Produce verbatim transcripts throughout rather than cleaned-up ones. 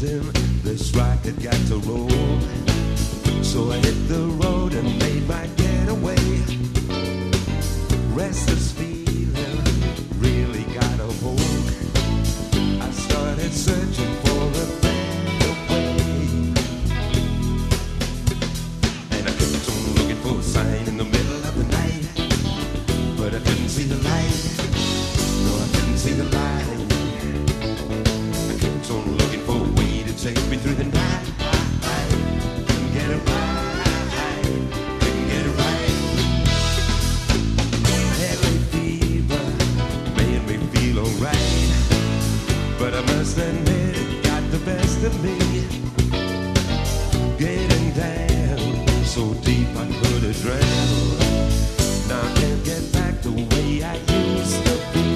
feeling this rock had got to roll. So I hit the road and made my getaway. Restless feeling really got a hold. I started searching for a better way, and I kept on looking for a sign in the middle of the night, but I couldn't see the light. No, I couldn't see the light. I kept on looking for a way to take me through the night. I couldn't get it right. Couldn't get it right. Heavy fever made me feel alright, but I must admit it got the best of me. Getting down so deep I could have drowned. Now I can't get back the way I used to be.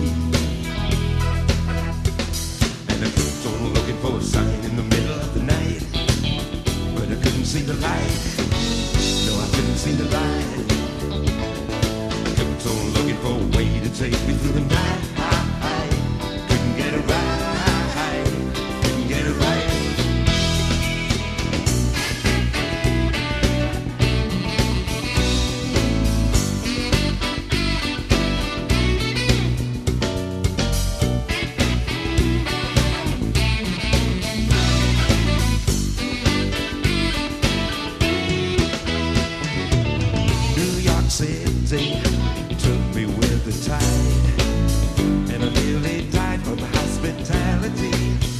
And I kept on looking for a sign in the middle of the night, but I couldn't see the light. No, I couldn't see the light. I kept on looking for a way to take me through the night. I couldn't get it right. Couldn't get it right. City took me with the tide, and I nearly died from hospitality.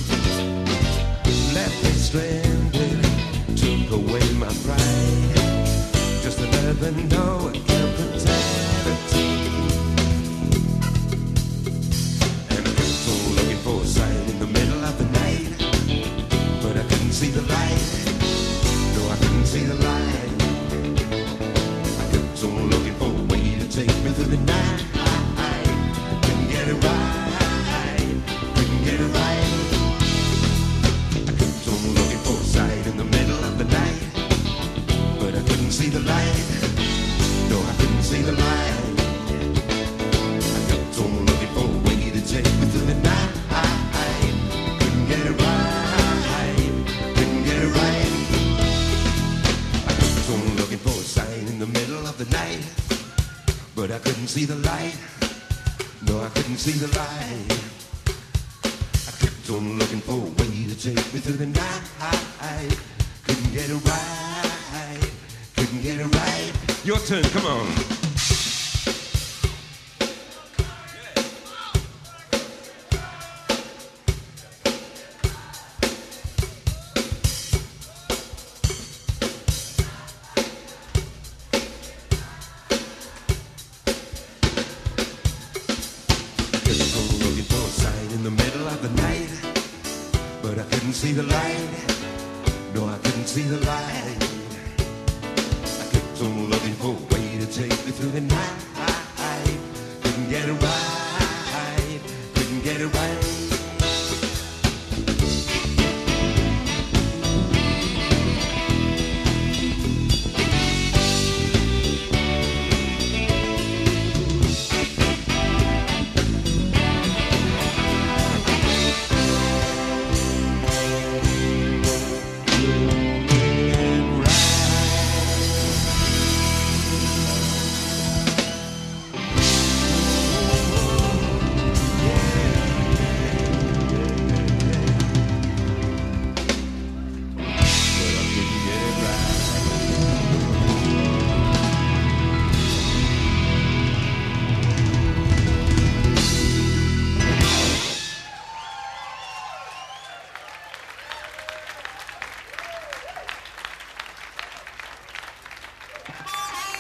Left me stranded, took away my pride, just to never know again brutality. And I kept on looking for a sign in the middle of the night, but I couldn't see the light. No, I couldn't see the light. So looking for a way to take me through the night. I couldn't get it right. Couldn't get it right. I kept on looking for a sign in the middle of the night, but I couldn't see the light. No, I couldn't see the light. I kept on looking for a way to take me through the night. I couldn't get it right. Couldn't get it right. I kept on looking for a sign in the middle of the night, but I couldn't see the light. No, I couldn't see the light. I kept on looking for a way to take me through the night. I couldn't get it right. Couldn't get it right. Your turn, come on. In the middle of the night, but I couldn't see the light. No, I couldn't see the light. I kept on looking for a way to take me through the night. I couldn't get it right. Couldn't get it right.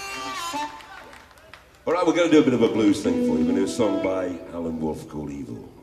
All right, we're going to do a bit of a blues thing for you. We're going to do a song by Alan Wolfe called Evil.